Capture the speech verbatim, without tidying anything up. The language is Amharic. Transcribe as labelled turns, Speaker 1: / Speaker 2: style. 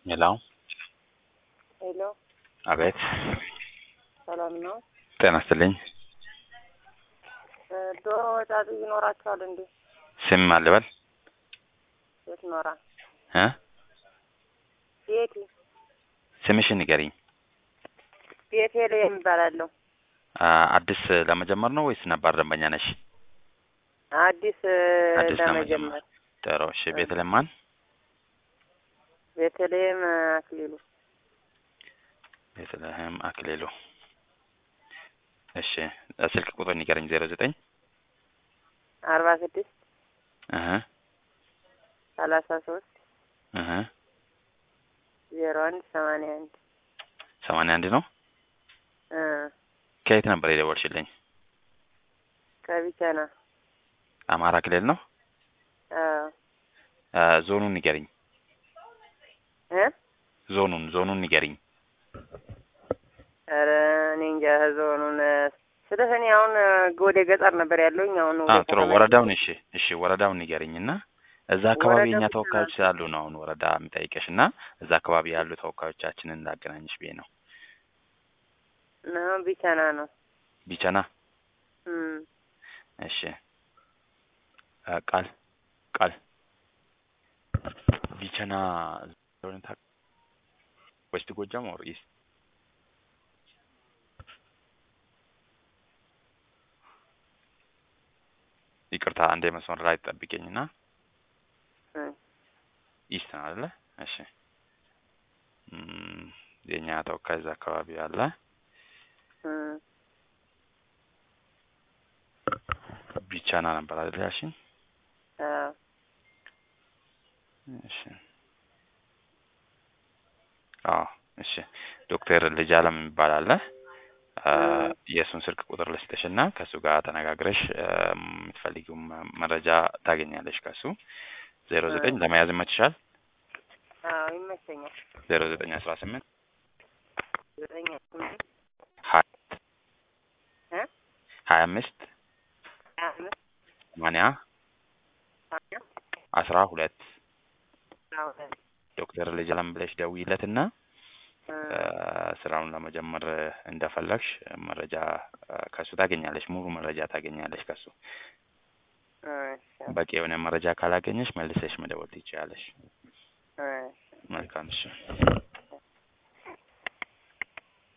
Speaker 1: ሄሎ
Speaker 2: ሄሎ
Speaker 1: አቤት።
Speaker 2: ሰላም ነው?
Speaker 1: ጤና ይስጥልኝ።
Speaker 2: ዶሮ ወጣት ይኖራችኋል እንዴ?
Speaker 1: ስም አልበል
Speaker 2: የት ኖራ?
Speaker 1: እ
Speaker 2: ቤቴ
Speaker 1: ስምሽን ንገሪኝ።
Speaker 2: ቤተልሔም እባላለሁ።
Speaker 1: አዲስ ለመጀመር ነው ወይስ ነባር ደንበኛ ነሽ?
Speaker 2: አዲስ
Speaker 1: አዲስ
Speaker 2: ለመጀመር።
Speaker 1: ጥሩ። እሺ ቤተልሔም ማን?
Speaker 2: ቤተልሔም አክሊሉ።
Speaker 1: ቤተልሔም አክሊሉ። እሺ ስልክ ቁጥር ንገረኝ። ዜሮ ዘጠኝ
Speaker 2: አርባ ስድስት
Speaker 1: እህ
Speaker 2: ሰላሳ ሶስት
Speaker 1: እህ
Speaker 2: ዜሮ አንድ ሰማንያ አንድ
Speaker 1: ሰማንያ አንድ ነው።
Speaker 2: እ
Speaker 1: ከየት ነበር የደወልሽልኝ?
Speaker 2: ከቢቸና።
Speaker 1: አማራ ክልል ነው?
Speaker 2: አዎ።
Speaker 1: ዞኑን ንገሪኝ።
Speaker 2: እ
Speaker 1: ዞኑን ዞኑን ንገሪኝ።
Speaker 2: ኧረ እኔ እንጃ ዞኑን ስልህ እኔ አሁን ወደ ገጠር ነበር ያለሁኝ። አሁን
Speaker 1: አዎ
Speaker 2: ወደ
Speaker 1: ጥሩ።
Speaker 2: ከተማ
Speaker 1: ወረዳውን እሺ እሺ ወረዳውን ንገሪኝና እዛ አካባቢ
Speaker 2: ወረዳው
Speaker 1: የኛ
Speaker 2: ብቻ
Speaker 1: ተወካዮች ስላሉ ነው አሁን ወረዳ የምጠይቀሽና እዛ አካባቢ ያሉ ተወካዮቻችንን እንዳገናኝሽ ብዬ ነው።
Speaker 2: ነው ቢቸና ነው።
Speaker 1: ቢቸና።
Speaker 2: እም
Speaker 1: እሺ ቃል ቃል ቢቸና ዞንታ ዌስት ጎጃም ኦር ኢስት? ይቅርታ አንዴ መስመር ላይ ጠብቂኝና
Speaker 2: እ
Speaker 1: ኢስት ነው አይደለ? እሺ እም የኛ ተወካይ እዛ አካባቢ አለ።
Speaker 2: እ
Speaker 1: ቢቸና ነበር አይደል ያልሽኝ?
Speaker 2: አዎ።
Speaker 1: እሺ አዎ እሺ ዶክተር ልጅ አለም የሚባል አለ። የእሱን ስልክ ቁጥር ልስጥሽና ከሱ ጋር ተነጋግረሽ የምትፈልጊው መረጃ ታገኛለሽ ከሱ። ዜሮ ዘጠኝ ለመያዝ ይመችሻል?
Speaker 2: አዎ ይመቸኛል።
Speaker 1: ዜሮ ዘጠኝ አስራ ስምንት
Speaker 2: ዘጠኝ ስምንት
Speaker 1: ሀያ
Speaker 2: እ
Speaker 1: ሀያ አምስት
Speaker 2: ሀያ አምስት
Speaker 1: ሰማንያ
Speaker 2: ሰማንያ
Speaker 1: አስራ ሁለት
Speaker 2: አስራ ሁለት
Speaker 1: ዶክተር ልጅ አለም ብለሽ ደውይለትና ስራውን ለመጀመር እንደፈለግሽ መረጃ ከሱ ታገኛለሽ። ሙሉ መረጃ ታገኛለሽ ከሱ። በቂ የሆነ መረጃ ካላገኘሽ መልሰሽ መደወል ትችያለሽ። መልካም እሺ።